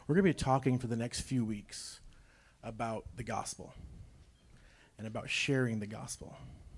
We're going to be talking for the next few weeks about the gospel and about sharing the gospel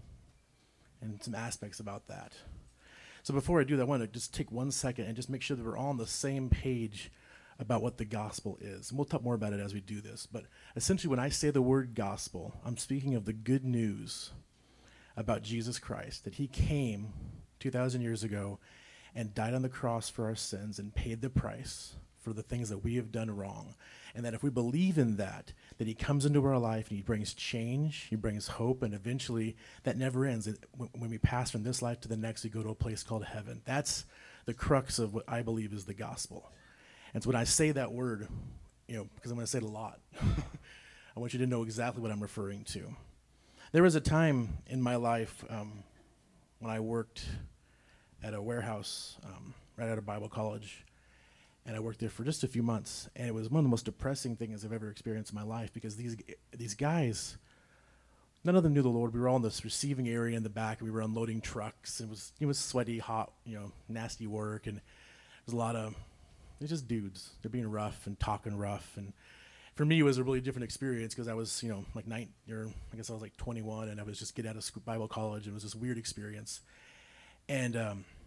and some aspects about that. So before I do that, I want to just take 1 second and just make sure that we're all on the same page about what the gospel is. And we'll talk more about it as we do this. But essentially, when I say the word gospel, I'm speaking of the good news about Jesus Christ, that he came 2,000 years ago and died on the cross for our sins and paid the price for the things that we have done wrong. And that if we believe in that he comes into our life and he brings change, he brings hope, and eventually that never ends. When we pass from this life to the next, we go to a place called heaven. That's the crux of what I believe is the gospel. And so when I say that word, because I'm going to say it a lot, I want you to know exactly what I'm referring to. There was a time in my life when I worked at a warehouse right out of Bible college, and I worked there for just a few months, and it was one of the most depressing things I've ever experienced in my life because these guys, none of them knew the Lord. We were all in this receiving area in the back. We were unloading trucks. It was sweaty, hot, nasty work, and there's a lot of they're just dudes. They're being rough and talking rough, and for me, it was a really different experience because I was, like I guess I was like 21, and I was just getting out of Bible college, and it was this weird experience. And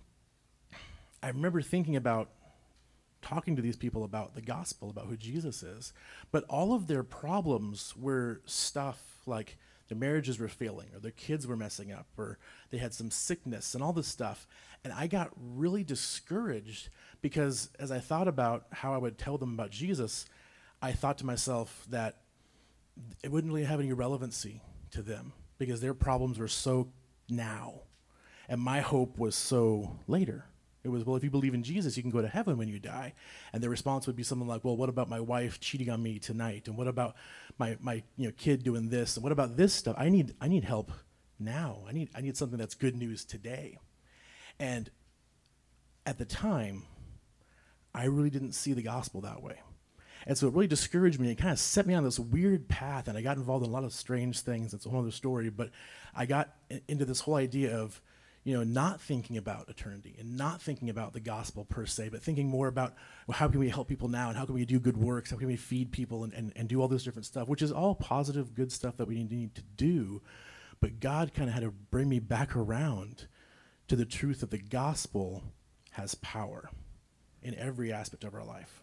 I remember thinking about talking to these people about the gospel, about who Jesus is, but all of their problems were stuff like their marriages were failing, or their kids were messing up, or they had some sickness and all this stuff. And I got really discouraged because as I thought about how I would tell them about Jesus, I thought to myself that it wouldn't really have any relevancy to them because their problems were so now. And my hope was so later. It was, well, if you believe in Jesus, you can go to heaven when you die. And their response would be something like, well, what about my wife cheating on me tonight? And what about my kid doing this? And what about this stuff? I need help now. I need something that's good news today. And at the time, I really didn't see the gospel that way. And so it really discouraged me. It kind of set me on this weird path, and I got involved in a lot of strange things. It's a whole other story. But I got into this whole idea of, not thinking about eternity and not thinking about the gospel per se, but thinking more about, well, how can we help people now, and how can we do good works? How can we feed people and do all this different stuff, which is all positive, good stuff that we need to do. But God kind of had to bring me back around to the truth that the gospel has power in every aspect of our life.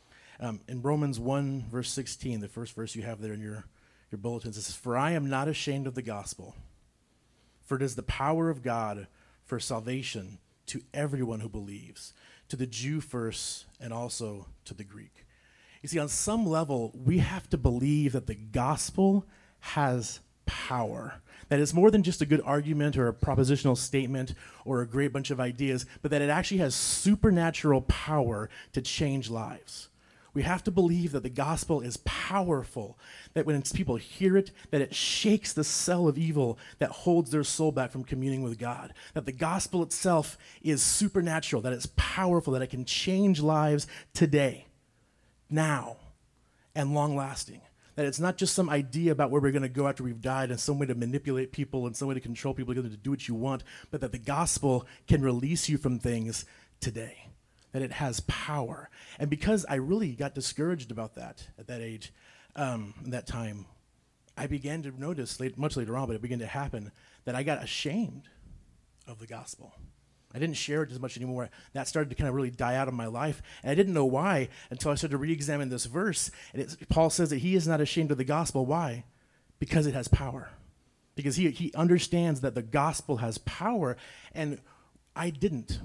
In Romans 1, verse 16, the first verse you have there in your bulletins, it says, "For I am not ashamed of the gospel, for it is the power of God for salvation to everyone who believes, to the Jew first and also to the Greek." You see, on some level, we have to believe that the gospel has power. That it's more than just a good argument or a propositional statement or a great bunch of ideas, but that it actually has supernatural power to change lives. We have to believe that the gospel is powerful, that when people hear it, that it shakes the cell of evil that holds their soul back from communing with God, that the gospel itself is supernatural, that it's powerful, that it can change lives today, now, and long-lasting, that it's not just some idea about where we're going to go after we've died and some way to manipulate people and some way to control people to do what you want, but that the gospel can release you from things today, that it has power. And because I really got discouraged about that at that age, that time, I began to notice, much later on, but it began to happen, that I got ashamed of the gospel. I didn't share it as much anymore. That started to kind of really die out of my life. And I didn't know why until I started to re-examine this verse. And Paul says that he is not ashamed of the gospel. Why? Because it has power. Because he understands that the gospel has power. And I didn't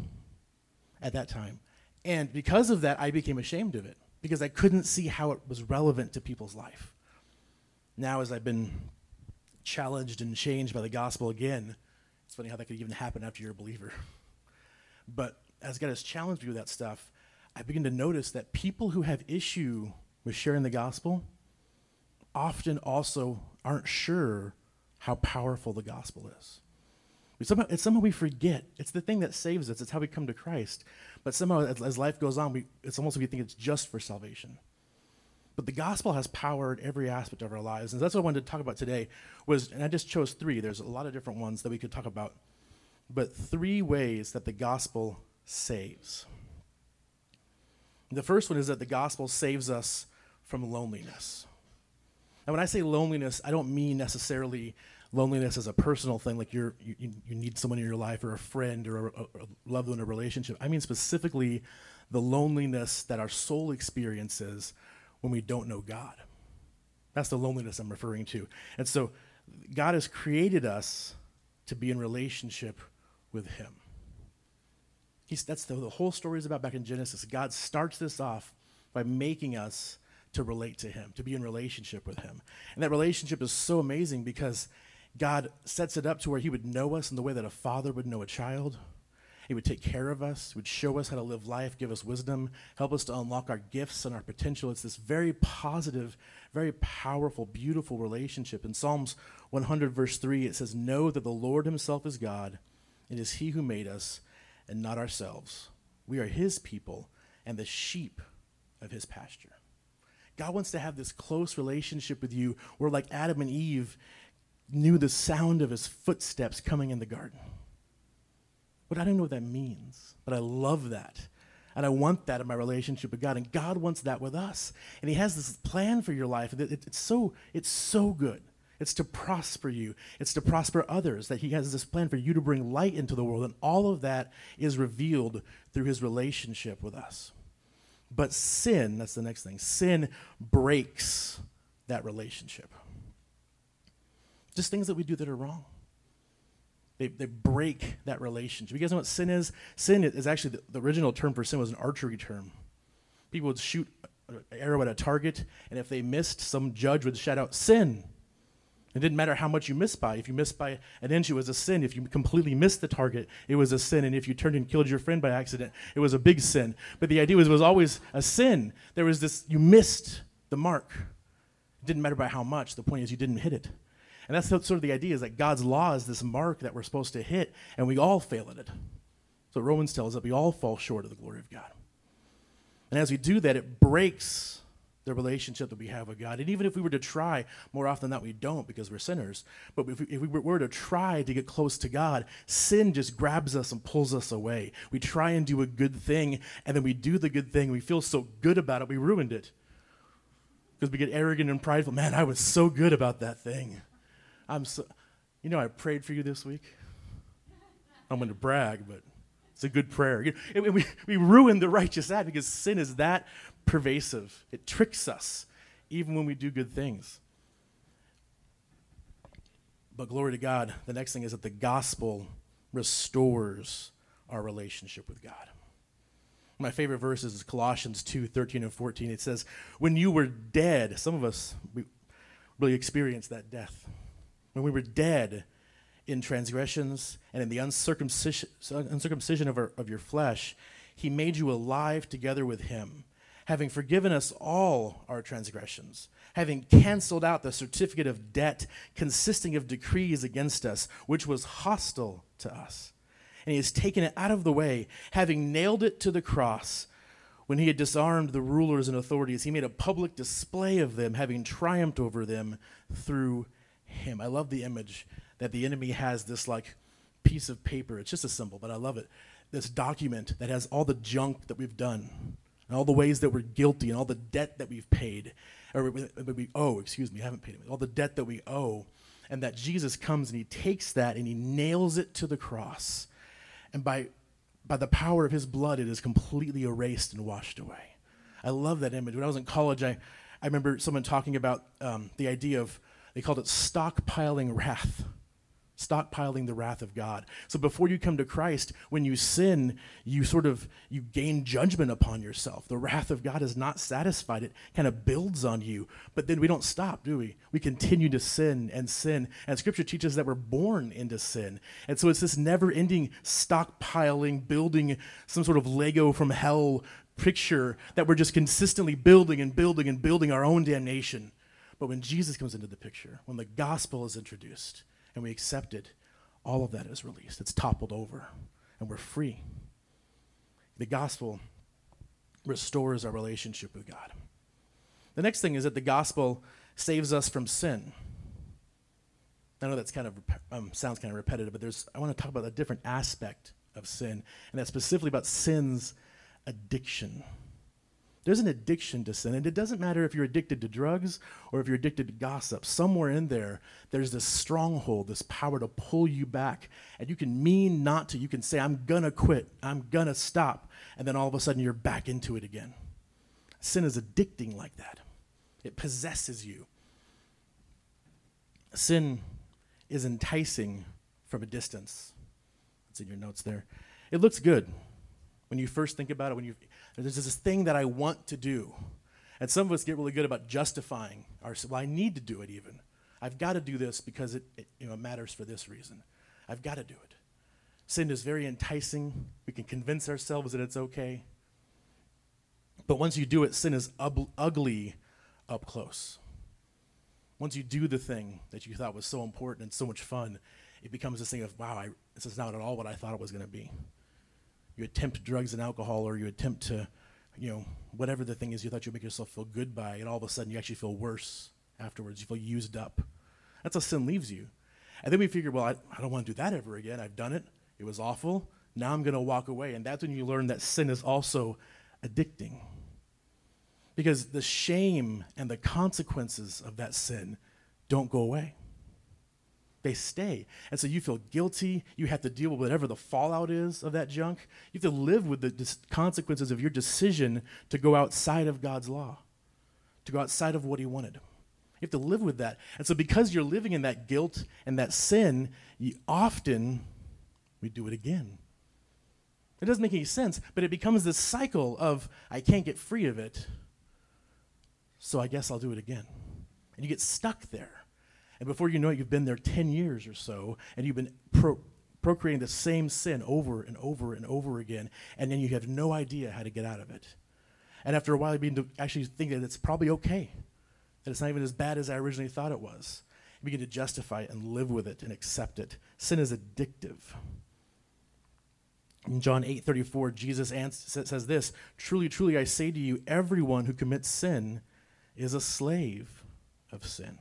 at that time. And because of that, I became ashamed of it. Because I couldn't see how it was relevant to people's life. Now, as I've been challenged and changed by the gospel again, it's funny how that could even happen after you're a believer. But as God has challenged me with that stuff, I begin to notice that people who have issue with sharing the gospel often also aren't sure how powerful the gospel is. Somehow we forget. It's the thing that saves us. It's how we come to Christ. But somehow as life goes on, it's almost like we think it's just for salvation. But the gospel has power in every aspect of our lives. And that's what I wanted to talk about today. And I just chose 3. There's a lot of different ones that we could talk about. But 3 ways that the gospel saves. The first one is that the gospel saves us from loneliness. Now, when I say loneliness, I don't mean necessarily loneliness as a personal thing, like you need someone in your life or a friend or a loved one, a relationship. I mean specifically the loneliness that our soul experiences when we don't know God. That's the loneliness I'm referring to. And so God has created us to be in relationship with him. That's the whole story is about back in Genesis. God starts this off by making us to relate to him, to be in relationship with him. And that relationship is so amazing because God sets it up to where he would know us in the way that a father would know a child. He would take care of us, would show us how to live life, give us wisdom, help us to unlock our gifts and our potential. It's this very positive, very powerful, beautiful relationship. In Psalms 100, verse 3, it says, "Know that the Lord himself is God. It is he who made us and not ourselves. We are his people and the sheep of his pasture." God wants to have this close relationship with you where, like Adam and Eve knew the sound of his footsteps coming in the garden. But I don't know what that means, but I love that. And I want that in my relationship with God. And God wants that with us. And he has this plan for your life. It's so good. It's to prosper you. It's to prosper others, that he has this plan for you to bring light into the world. And all of that is revealed through his relationship with us. But sin, that's the next thing, sin breaks that relationship. Just things that we do that are wrong. They break that relationship. You guys know what sin is? Sin is actually, the original term for sin was an archery term. People would shoot an arrow at a target, and if they missed, some judge would shout out, "Sin." It didn't matter how much you missed by. If you missed by an inch, it was a sin. If you completely missed the target, it was a sin. And if you turned and killed your friend by accident, it was a big sin. But the idea was it was always a sin. There was this, you missed the mark. It didn't matter by how much. The point is you didn't hit it. And that's sort of the idea, is that God's law is this mark that we're supposed to hit, and we all fail at it. So Romans tells us that we all fall short of the glory of God. And as we do that, it breaks the relationship that we have with God. And even if we were to try, more often than not we don't because we're sinners, but if we were to try to get close to God, sin just grabs us and pulls us away. We try and do a good thing, and then we do the good thing, we feel so good about it, we ruined it. Because we get arrogant and prideful. Man, I was so good about that thing. I prayed for you this week. I'm going to brag, but it's a good prayer. We ruin the righteous act because sin is that pervasive. It tricks us, even when we do good things. But glory to God, the next thing is that the gospel restores our relationship with God. My favorite verse is Colossians 2:13 and 14. It says, "When you were dead," some of us, we really experienced that death. When we were dead in transgressions and in the uncircumcision of your flesh, he made you alive together with him, having forgiven us all our transgressions, having canceled out the certificate of debt consisting of decrees against us, which was hostile to us. And he has taken it out of the way, having nailed it to the cross. When he had disarmed the rulers and authorities, he made a public display of them, having triumphed over them through him. I love the image that the enemy has this like piece of paper. It's just a symbol, but I love it. This document that has all the junk that we've done and all the ways that we're guilty and all the debt that we've paid, or we owe, haven't paid it. All the debt that we owe, and that Jesus comes and he takes that and he nails it to the cross. And by the power of his blood, it is completely erased and washed away. I love that image. When I was in college, I remember someone talking about the idea of, they called it stockpiling wrath. Stockpiling the wrath of God. So before you come to Christ, when you sin, you gain judgment upon yourself. The wrath of God is not satisfied. It kind of builds on you. But then we don't stop, do we? We continue to sin and sin. And Scripture teaches that we're born into sin. And so it's this never-ending stockpiling, building some sort of Lego from hell picture that we're just consistently building and building and building our own damnation. But when Jesus comes into the picture, when the gospel is introduced, and we accept it, all of that is released. It's toppled over, and we're free. The gospel restores our relationship with God. The next thing is that the gospel saves us from sin. I know that's kind of sounds kind of repetitive, but I want to talk about a different aspect of sin, and that's specifically about sin's addiction. There's an addiction to sin, and it doesn't matter if you're addicted to drugs or if you're addicted to gossip. Somewhere in there, there's this stronghold, this power to pull you back, and you can mean not to. You can say, I'm going to quit, I'm going to stop, and then all of a sudden you're back into it again. Sin is addicting like that. It possesses you. Sin is enticing from a distance. It's in your notes there. It looks good when you first think about it. There's this thing that I want to do. And some of us get really good about justifying ourselves. Well, I need to do it even. I've got to do this because it matters for this reason. I've got to do it. Sin is very enticing. We can convince ourselves that it's okay. But once you do it, sin is ugly up close. Once you do the thing that you thought was so important and so much fun, it becomes this thing of, wow, this is not at all what I thought it was going to be. You attempt drugs and alcohol, or you attempt to, whatever the thing is you thought you'd make yourself feel good by, and all of a sudden you actually feel worse afterwards. You feel used up. That's how sin leaves you. And then we figure, well, I don't want to do that ever again. I've done it. It was awful. Now I'm going to walk away. And that's when you learn that sin is also addicting. Because the shame and the consequences of that sin don't go away. They stay. And so you feel guilty. You have to deal with whatever the fallout is of that junk. You have to live with the consequences of your decision to go outside of God's law, to go outside of what he wanted. You have to live with that. And so because you're living in that guilt and that sin, we do it again. It doesn't make any sense, but it becomes this cycle of, I can't get free of it, so I guess I'll do it again. And you get stuck there. And before you know it, you've been there 10 years or so, and you've been procreating the same sin over and over and over again, and then you have no idea how to get out of it. And after a while, you begin to actually think that it's probably okay, that it's not even as bad as I originally thought it was. You begin to justify it and live with it and accept it. Sin is addictive. In John 8:34, Jesus says this, "Truly, truly, I say to you, everyone who commits sin is a slave of sin."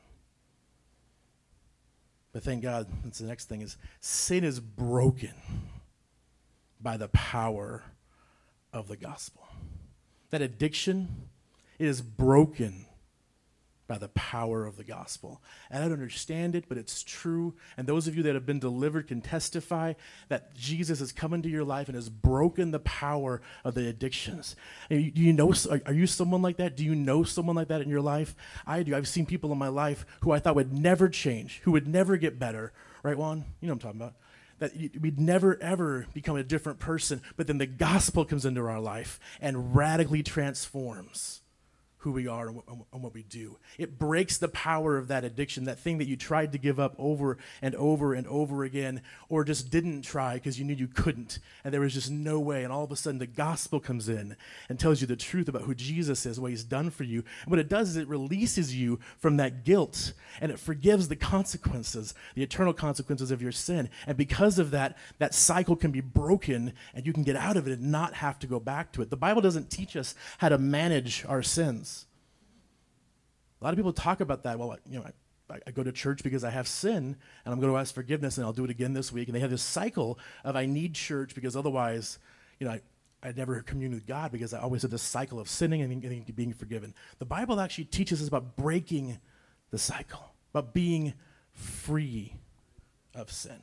But thank God, that's the next thing, is sin is broken by the power of the gospel. That addiction is broken by the power of the gospel. And I don't understand it, but it's true. And those of you that have been delivered can testify that Jesus has come into your life and has broken the power of the addictions. And are you someone like that? Do you know someone like that in your life? I do. I've seen people in my life who I thought would never change, who would never get better. Right, Juan? You know what I'm talking about. That we'd never, ever become a different person, but then the gospel comes into our life and radically transforms who we are and what we do. It breaks the power of that addiction, that thing that you tried to give up over and over and over again, or just didn't try because you knew you couldn't, and there was just no way, and all of a sudden the gospel comes in and tells you the truth about who Jesus is, what he's done for you. And what it does is it releases you from that guilt, and it forgives the consequences, the eternal consequences of your sin. And because of that, that cycle can be broken, and you can get out of it and not have to go back to it. The Bible doesn't teach us how to manage our sins. A lot of people talk about that. Well, I go to church because I have sin, and I'm going to ask forgiveness, and I'll do it again this week. And they have this cycle of, I need church because otherwise, I never commune with God, because I always had this cycle of sinning and being forgiven. The Bible actually teaches us about breaking the cycle, about being free of sin.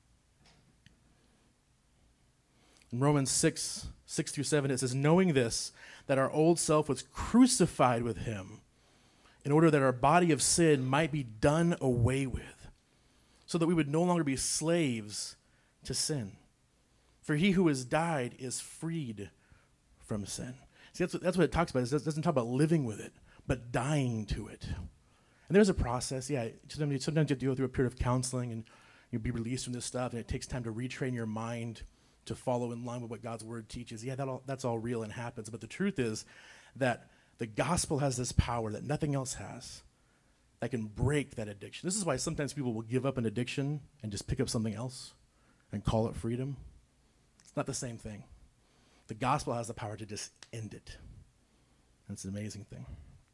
In Romans 6:6-7, it says, "Knowing this, that our old self was crucified with him, in order that our body of sin might be done away with, so that we would no longer be slaves to sin. For he who has died is freed from sin." See, that's what it talks about. It doesn't talk about living with it, but dying to it. And there's a process. Yeah, sometimes you have to go through a period of counseling, and you'll be released from this stuff, and it takes time to retrain your mind to follow in line with what God's word teaches. Yeah, that's all real and happens. But the truth is that the gospel has this power that nothing else has, that can break that addiction. This is why sometimes people will give up an addiction and just pick up something else and call it freedom. It's not the same thing. The gospel has the power to just end it. That's an amazing thing.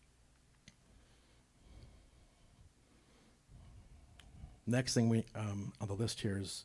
Next thing on the list here is,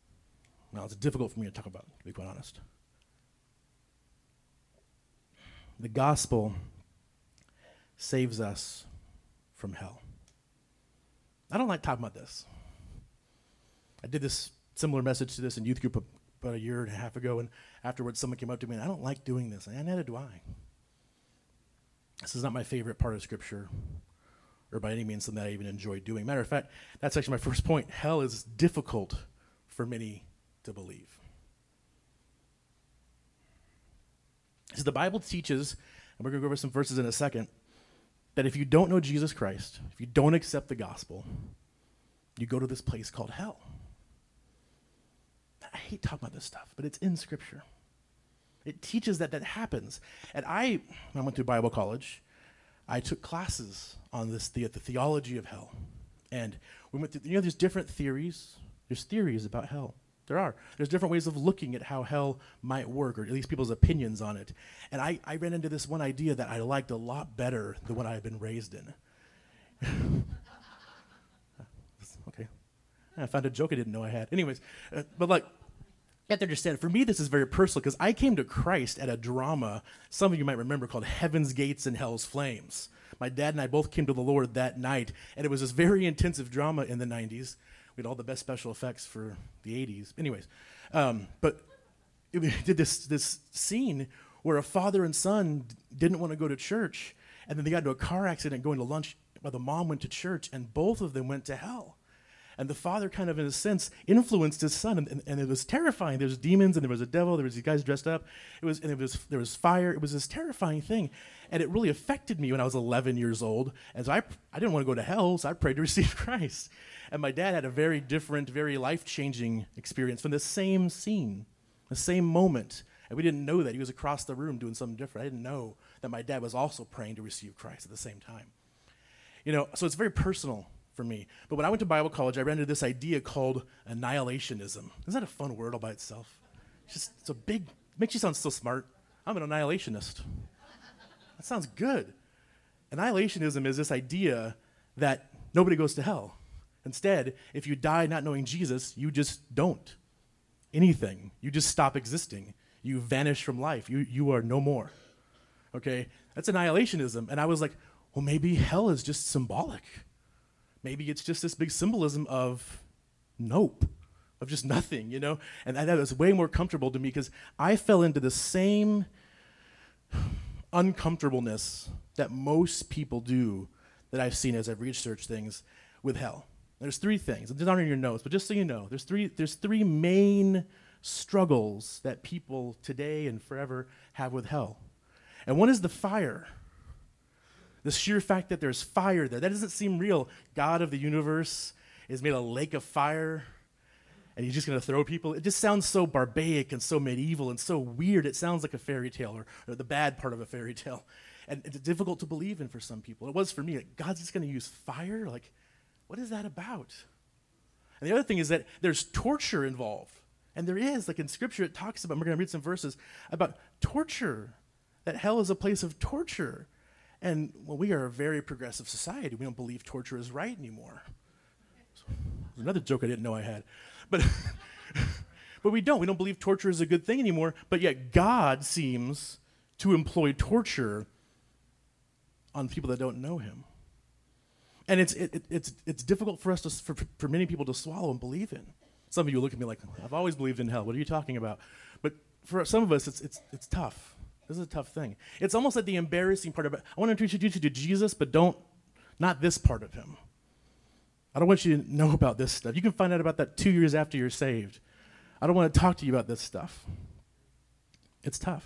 it's difficult for me to talk about, to be quite honest. The gospel saves us from hell. I don't like talking about this. I did this similar message to this in youth group about a year and a half ago, and afterwards someone came up to me, and I don't like doing this, and neither do I. This is not my favorite part of Scripture, or by any means something that I even enjoy doing. Matter of fact, that's actually my first point. Hell is difficult for many to believe. So the Bible teaches, and we're going to go over some verses in a second, that if you don't know Jesus Christ, if you don't accept the gospel, you go to this place called hell. I hate talking about this stuff, but it's in Scripture. It teaches that happens. And I went to Bible college. I took classes on this the theology of hell. And we went through, there's different theories. There's theories about hell. There's different ways of looking at how hell might work, or at least people's opinions on it. And I ran into this one idea that I liked a lot better than what I had been raised in. Okay. I found a joke I didn't know I had. Anyways, but like, you have to understand, for me this is very personal, because I came to Christ at a drama some of you might remember called Heaven's Gates and Hell's Flames. My dad and I both came to the Lord that night, and it was this very intensive drama in the 90s. We had all the best special effects for the 80s. Anyways, but we did this scene where a father and son didn't want to go to church, and then they got into a car accident going to lunch while the mom went to church, and both of them went to hell. And the father kind of, in a sense, influenced his son, and it was terrifying. There was demons, and there was a devil. There was these guys dressed up. There was fire. It was this terrifying thing, and it really affected me when I was 11 years old. And so I didn't want to go to hell, so I prayed to receive Christ. And my dad had a very different, very life-changing experience from the same scene, the same moment. And we didn't know that. He was across the room doing something different. I didn't know that my dad was also praying to receive Christ at the same time. So it's very personal for me. But when I went to Bible college, I ran into this idea called annihilationism. Isn't that a fun word all by itself? It's a big, makes you sound so smart. I'm an annihilationist. That sounds good. Annihilationism is this idea that nobody goes to hell. Instead, if you die not knowing Jesus, you just don't. Anything. You just stop existing. You vanish from life. You are no more. Okay? That's annihilationism. And I was like, well, maybe hell is just symbolic. Maybe it's just this big symbolism of nope, of just nothing, And that was way more comfortable to me, because I fell into the same uncomfortableness that most people do that I've seen as I've researched things with hell. There's three things. They're not in your notes, but just so you know, there's three main struggles that people today and forever have with hell. And one is the fire. The sheer fact that there's fire there. That doesn't seem real. God of the universe is made a lake of fire, and he's just going to throw people. It just sounds so barbaric and so medieval and so weird. It sounds like a fairy tale, or the bad part of a fairy tale. And it's difficult to believe in for some people. It was for me. Like, God's just going to use fire? Like, what is that about? And the other thing is that there's torture involved. And there is, like in Scripture, it talks about, we're going to read some verses, about torture, that hell is a place of torture. And, well, we are a very progressive society. We don't believe torture is right anymore. Another joke I didn't know I had. But but we don't. We don't believe torture is a good thing anymore. But yet God seems to employ torture on people that don't know him. And it's difficult for us for many people to swallow and believe in. Some of you look at me like, I've always believed in hell. What are you talking about? But for some of us, it's tough. This is a tough thing. It's almost like the embarrassing part of it. I want to introduce you to Jesus, but not this part of him. I don't want you to know about this stuff. You can find out about that 2 years after you're saved. I don't want to talk to you about this stuff. It's tough.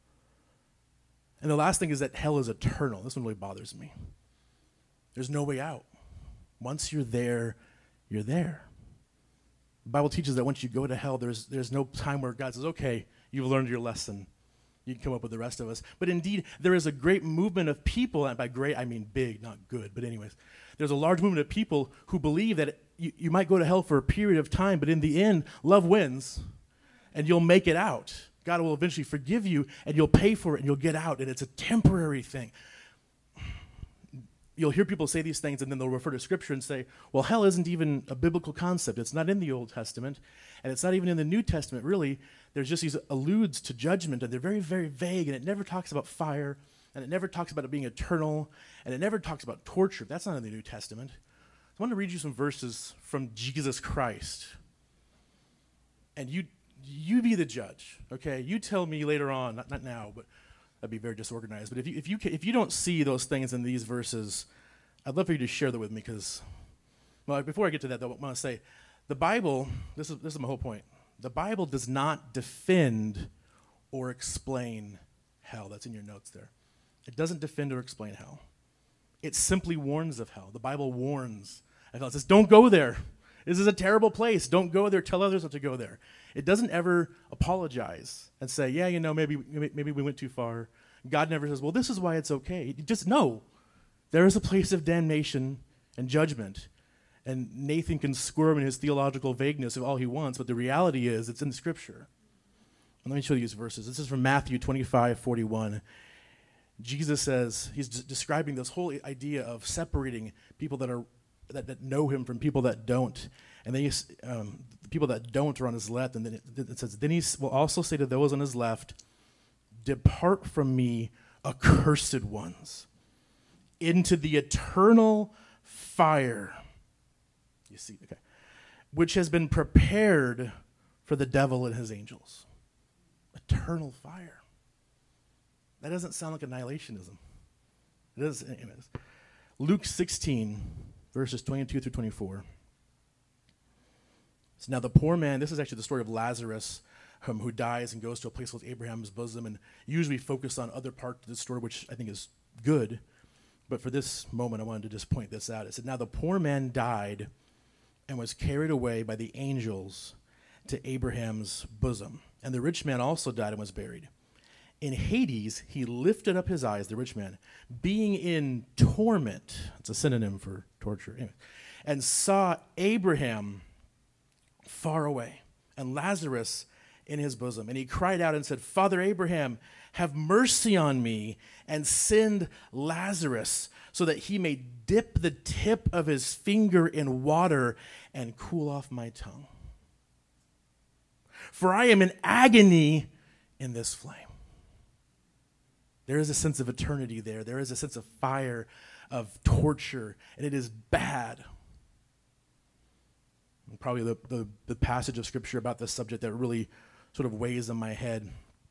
And the last thing is that hell is eternal. This one really bothers me. There's no way out. Once you're there, you're there. The Bible teaches that once you go to hell, there's no time where God says, okay, you've learned your lesson. You can come up with the rest of us. But indeed, there is a great movement of people, and by great, I mean big, not good, but anyways. There's a large movement of people who believe that you might go to hell for a period of time, but in the end, love wins, and you'll make it out. God will eventually forgive you, and you'll pay for it, and you'll get out, and it's a temporary thing. you'll hear people say these things and then they'll refer to scripture and say, well, hell isn't even a biblical concept. It's not in the Old Testament, and it's not even in the New Testament, really. There's just these alludes to judgment, and they're very, very vague, and it never talks about fire, and it never talks about it being eternal, and it never talks about torture. That's not in the New Testament. So I want to read you some verses from Jesus Christ, and you be the judge, okay? You tell me later on, not now, but that'd be very disorganized. But if you don't see those things in these verses, I'd love for you to share that with me, because, well, before I get to that, though, I want to say, the Bible, this is my whole point. The Bible does not defend or explain hell. That's in your notes there. It doesn't defend or explain hell. It simply warns of hell. The Bible warns of hell. It says, don't go there. This is a terrible place. Don't go there. Tell others not to go there. It doesn't ever apologize and say, yeah, maybe we went too far. God never says, well, this is why it's okay. Just know there is a place of damnation and judgment. And Nathan can squirm in his theological vagueness of all he wants, but the reality is it's in the Scripture. And let me show you these verses. This is from Matthew 25:41. Jesus says, he's describing this whole idea of separating people that know him from people that don't. And then the people that don't are on his left. And then it says, then he will also say to those on his left, depart from me, accursed ones, into the eternal fire. You see, okay, which has been prepared for the devil and his angels. Eternal fire. That doesn't sound like annihilationism. It is. Anyways. Luke 16, verses 22 through 24. So now the poor man, this is actually the story of Lazarus, who dies and goes to a place called Abraham's bosom, and usually focus on other parts of the story, which I think is good. But for this moment, I wanted to just point this out. It said, now the poor man died and was carried away by the angels to Abraham's bosom. And the rich man also died and was buried. In Hades, he lifted up his eyes, the rich man, being in torment. It's a synonym for torture. Anyway, and saw Abraham far away and Lazarus in his bosom. And he cried out and said, Father Abraham, have mercy on me and send Lazarus so that he may dip the tip of his finger in water and cool off my tongue. For I am in agony in this flame. There is a sense of eternity there. There is a sense of fire, of torture, and it is bad. And probably the passage of Scripture about this subject that really sort of weighs in my head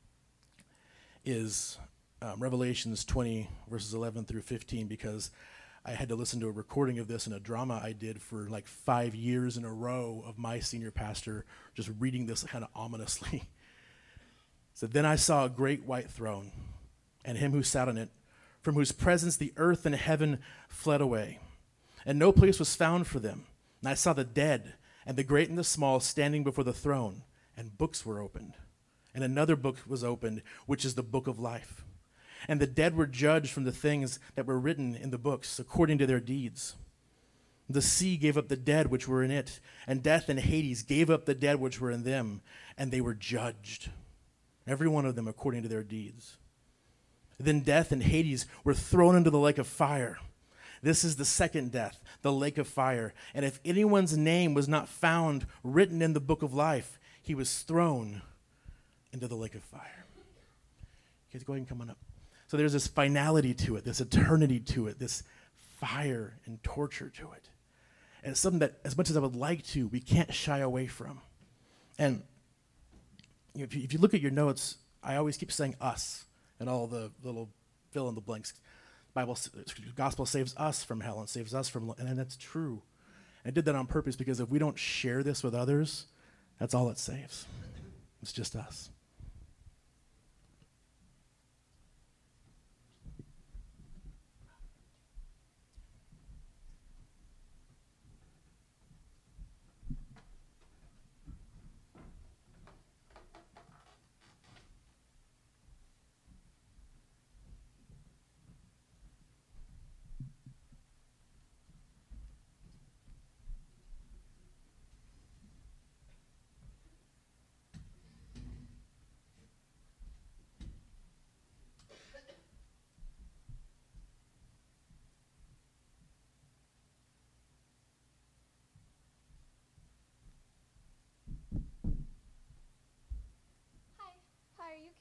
is Revelations 20, verses 11 through 15, because I had to listen to a recording of this in a drama I did for like 5 years in a row of my senior pastor just reading this kind of ominously. So then I saw a great white throne, and him who sat on it, from whose presence the earth and heaven fled away, and no place was found for them. And I saw the dead, and the great and the small, standing before the throne, and books were opened. And another book was opened, which is the book of life. And the dead were judged from the things that were written in the books, according to their deeds. The sea gave up the dead which were in it, and death and Hades gave up the dead which were in them, and they were judged, every one of them according to their deeds. Then death and Hades were thrown into the lake of fire. This is the second death, the lake of fire. And if anyone's name was not found written in the book of life, he was thrown into the lake of fire. You guys go ahead and come on up. So there's this finality to it, this eternity to it, this fire and torture to it. And it's something that, as much as I would like to, we can't shy away from. And if you look at your notes, I always keep saying us and all the little fill in the blanks. Gospel saves us from hell and saves us from, and that's true. I did that on purpose because if we don't share this with others, that's all it saves. It's just us.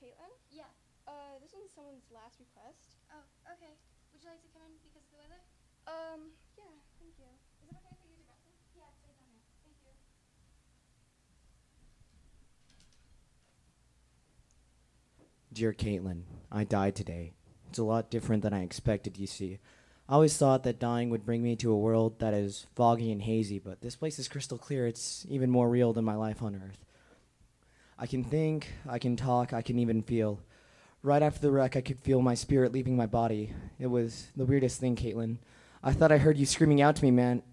Caitlin. Yeah. This one's someone's last request. Oh, okay. Would you like to come in because of the weather? Yeah, thank you. Is it okay if I use your bathroom? Yeah, it's right down there. Thank you. Dear Caitlin, I died today. It's a lot different than I expected, you see. I always thought that dying would bring me to a world that is foggy and hazy, but this place is crystal clear. It's even more real than my life on Earth. I can think, I can talk, I can even feel. Right after the wreck, I could feel my spirit leaving my body. It was the weirdest thing, Caitlin. I thought I heard you screaming out to me, man.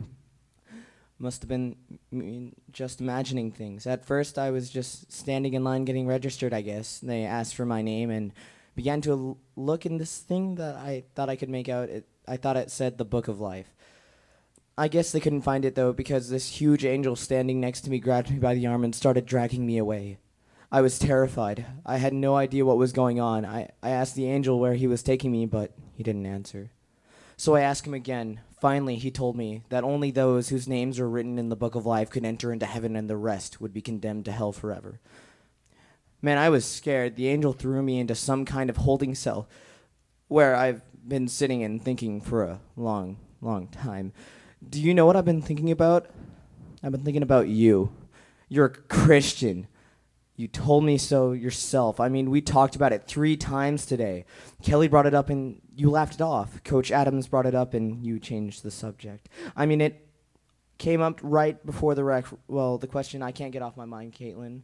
Must have been just imagining things. At first, I was just standing in line getting registered, I guess. They asked for my name and began to look in this thing that I thought I could make out. I thought it said the Book of Life. I guess they couldn't find it, though, because this huge angel standing next to me grabbed me by the arm and started dragging me away. I was terrified. I had no idea what was going on. I asked the angel where he was taking me, but he didn't answer. So I asked him again. Finally, he told me that only those whose names were written in the Book of Life could enter into heaven, and the rest would be condemned to hell forever. Man, I was scared. The angel threw me into some kind of holding cell where I've been sitting and thinking for a long, long time. Do you know what I've been thinking about? I've been thinking about you. You're a Christian. You told me so yourself. I mean, we talked about it 3 times today. Kelly brought it up and you laughed it off. Coach Adams brought it up and you changed the subject. I mean, it came up right before the wreck. Well, the question I can't get off my mind, Caitlin.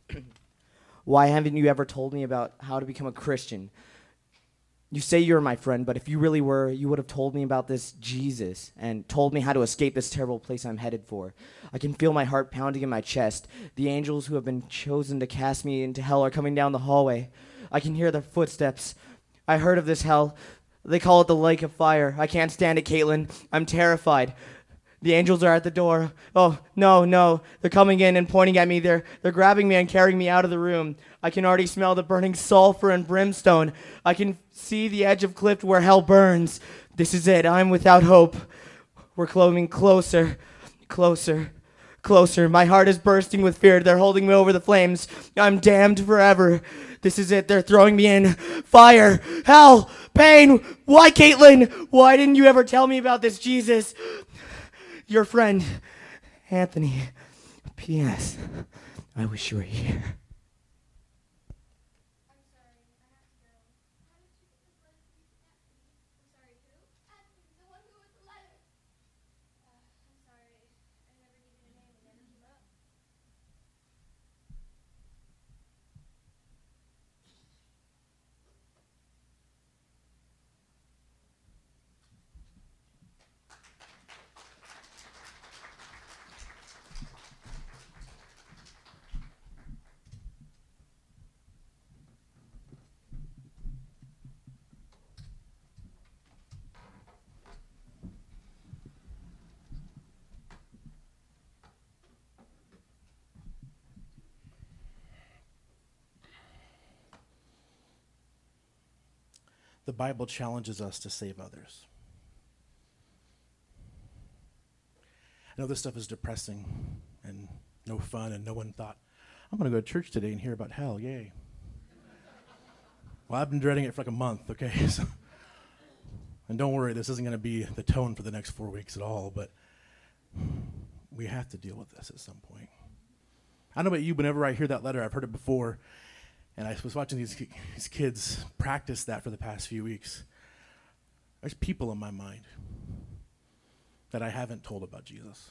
Why haven't you ever told me about how to become a Christian? You say you're my friend, but if you really were, you would have told me about this Jesus and told me how to escape this terrible place I'm headed for. I can feel my heart pounding in my chest. The angels who have been chosen to cast me into hell are coming down the hallway. I can hear their footsteps. I heard of this hell. They call it the lake of fire. I can't stand it, Caitlin. I'm terrified. The angels are at the door. Oh, no. They're coming in and pointing at me. They're grabbing me and carrying me out of the room. I can already smell the burning sulfur and brimstone. I can see the edge of cliff where hell burns. This is it. I'm without hope. We're coming closer. My heart is bursting with fear. They're holding me over the flames. I'm damned forever. This is it. They're throwing me in. Fire. Hell. Pain. Why, Caitlin? Why didn't you ever tell me about this Jesus? Your friend, Anthony. P.S. I wish you were here. I'm sorry. I have to go. How did you get this letter to Anthony? I'm sorry, who? Anthony, the one who wrote the letter. I'm sorry. I never gave you a name and never came up. The Bible challenges us to save others. I know this stuff is depressing and no fun, and no one thought, I'm going to go to church today and hear about hell. Yay. Well, I've been dreading it for like a month, okay? So, and don't worry, this isn't going to be the tone for the next 4 weeks at all, but we have to deal with this at some point. I don't know about you, whenever I hear that letter, I've heard it before, and I was watching these kids practice that for the past few weeks. There's people in my mind that I haven't told about Jesus.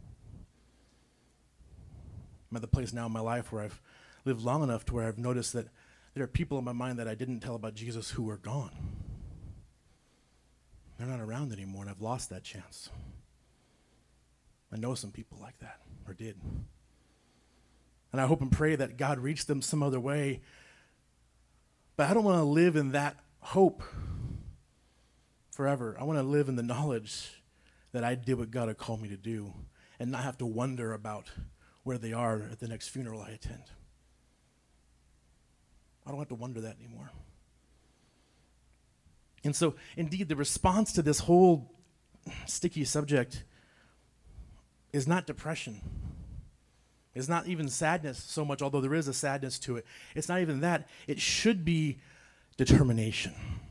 I'm at the place now in my life where I've lived long enough to where I've noticed that there are people in my mind that I didn't tell about Jesus who are gone. They're not around anymore, and I've lost that chance. I know some people like that, or did. And I hope and pray that God reached them some other way. But I don't want to live in that hope forever. I want to live in the knowledge that I did what God had called me to do and not have to wonder about where they are at the next funeral I attend. I don't have to wonder that anymore. And so, indeed, the response to this whole sticky subject is not depression It's not even sadness so much, although there is a sadness to it. It's not even that. It should be determination.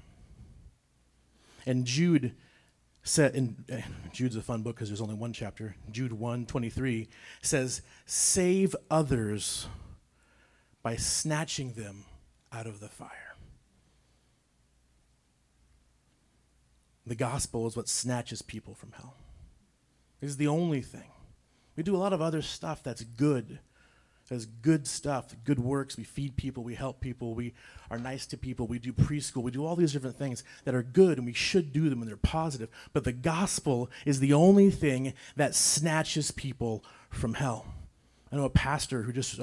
And Jude said, Jude's a fun book because there's only one chapter. Jude 1:23 says, "Save others by snatching them out of the fire." The gospel is what snatches people from hell. It is the only thing. We do a lot of other stuff that's good. There's good stuff, good works. We feed people, we help people, we are nice to people, we do preschool, we do all these different things that are good, and we should do them, and they're positive. But the gospel is the only thing that snatches people from hell. I know a pastor who just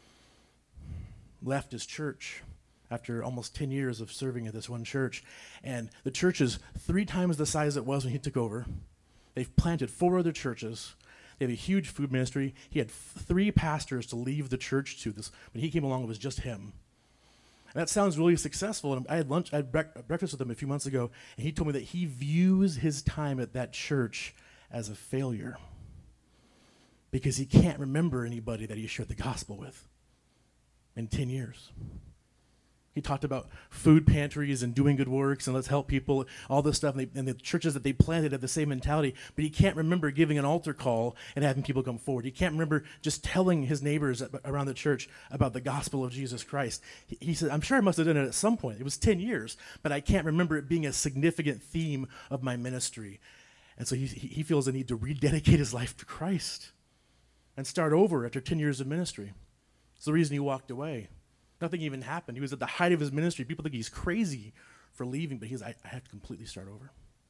left his church after almost 10 years of serving at this one church. And the church is 3 times the size it was when he took over. They've planted 4 other churches. They have a huge food ministry. He had 3 pastors to leave the church to. This when he came along, it was just him. And that sounds really successful. And I had breakfast with him a few months ago, and he told me that he views his time at that church as a failure because he can't remember anybody that he shared the gospel with in 10 years. He talked about food pantries and doing good works and let's help people, all this stuff. And the churches that they planted had the same mentality. But he can't remember giving an altar call and having people come forward. He can't remember just telling his neighbors around the church about the gospel of Jesus Christ. He said, I'm sure I must have done it at some point. It was 10 years, but I can't remember it being a significant theme of my ministry. And so he feels the need to rededicate his life to Christ and start over after 10 years of ministry. It's the reason he walked away. Nothing even happened. He was at the height of his ministry. People think he's crazy for leaving, but I have to completely start over.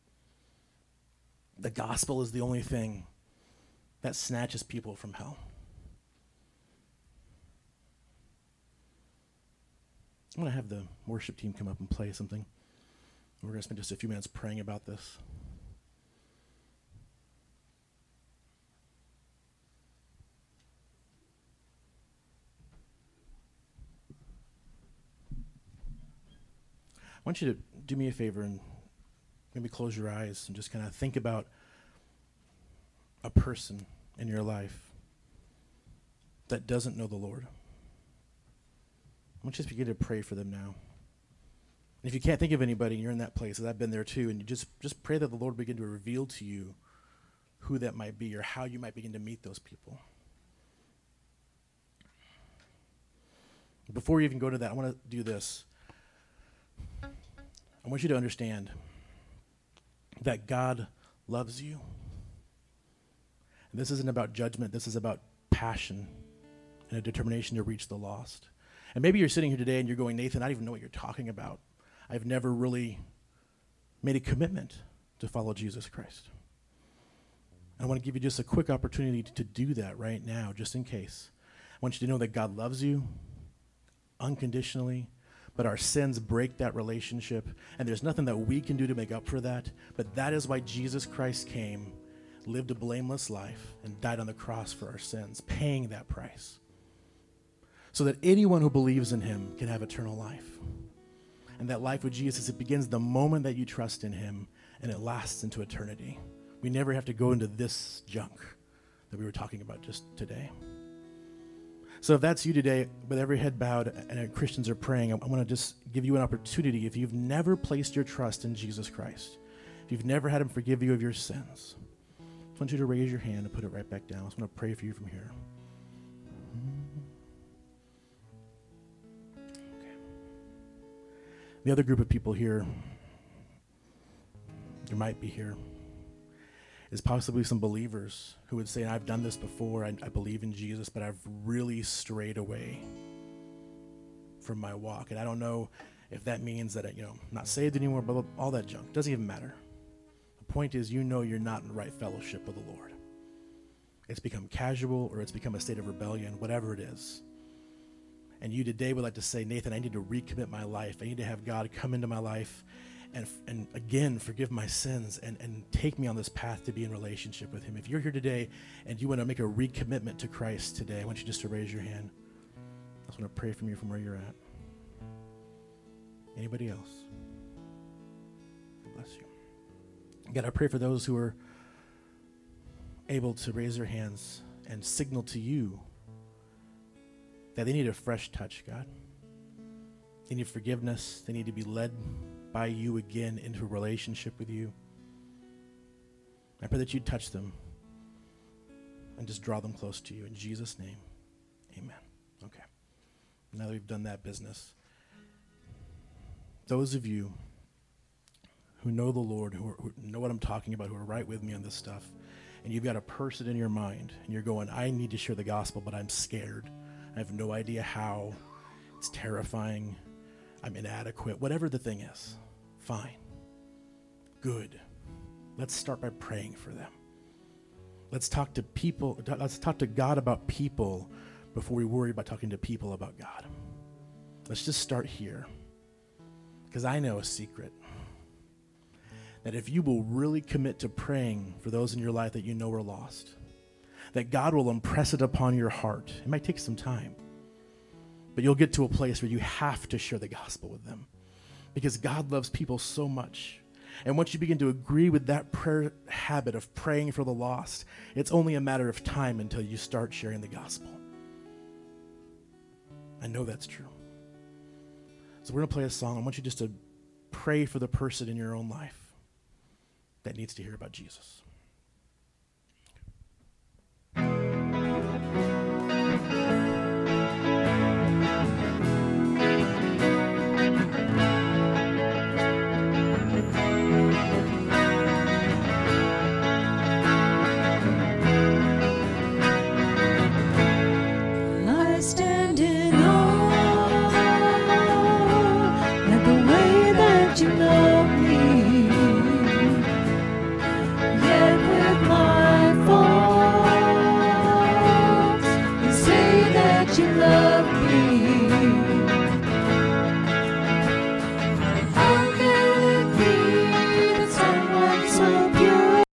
The gospel is the only thing that snatches people from hell. I'm going to have the worship team come up and play something. We're going to spend just a few minutes praying about this. I want you to do me a favor and maybe close your eyes and just kind of think about a person in your life that doesn't know the Lord. I want you to begin to pray for them now. And if you can't think of anybody and you're in that place, as I've been there too, and you just pray that the Lord begin to reveal to you who that might be or how you might begin to meet those people. Before you even go to that, I want to do this. I want you to understand that God loves you. And this isn't about judgment. This is about passion and a determination to reach the lost. And maybe you're sitting here today and you're going, Nathan, I don't even know what you're talking about. I've never really made a commitment to follow Jesus Christ. And I want to give you just a quick opportunity to do that right now, just in case. I want you to know that God loves you unconditionally, but our sins break that relationship, and there's nothing that we can do to make up for that. But that is why Jesus Christ came, lived a blameless life, and died on the cross for our sins, paying that price, so that anyone who believes in him can have eternal life. And that life with Jesus, it begins the moment that you trust in him, and it lasts into eternity. We never have to go into this junk that we were talking about just today. So if that's you today, with every head bowed and Christians are praying, I want to just give you an opportunity. If you've never placed your trust in Jesus Christ, if you've never had him forgive you of your sins, I just want you to raise your hand and put it right back down. I just want to pray for you from here. Okay. The other group of people here, you might be here, is possibly some believers who would say, I've done this before, I believe in Jesus, but I've really strayed away from my walk. And I don't know if that means that I'm not saved anymore, but all that junk. Doesn't even matter. The point is, you're not in the right fellowship with the Lord. It's become casual, or it's become a state of rebellion, whatever it is. And you today would like to say, Nathan, I need to recommit my life. I need to have God come into my life and again, forgive my sins and take me on this path to be in relationship with him. If you're here today and you want to make a recommitment to Christ today, I want you just to raise your hand. I just want to pray from you from where you're at. Anybody else? God bless you. God, I pray for those who are able to raise their hands and signal to you God, they need a fresh touch, God. They need forgiveness. They need to be led by you again into a relationship with you. I pray that you touch them and just draw them close to you. In Jesus' name, amen. Okay. Now that we've done that business, those of you who know the Lord, who know what I'm talking about, who are right with me on this stuff, and you've got a person in your mind, and you're going, I need to share the gospel, but I'm scared. I have no idea how. It's terrifying. I'm inadequate. Whatever the thing is, fine. Good. Let's start by praying for them. Let's talk to people. Let's talk to God about people before we worry about talking to people about God. Let's just start here. Because I know a secret. That if you will really commit to praying for those in your life that you know are lost, that God will impress it upon your heart. It might take some time. But you'll get to a place where you have to share the gospel with them. Because God loves people so much. And once you begin to agree with that prayer habit of praying for the lost, it's only a matter of time until you start sharing the gospel. I know that's true. So we're going to play a song. I want you just to pray for the person in your own life that needs to hear about Jesus. I stand in awe at the way that you love me. Yet with my faults, you say that you love me.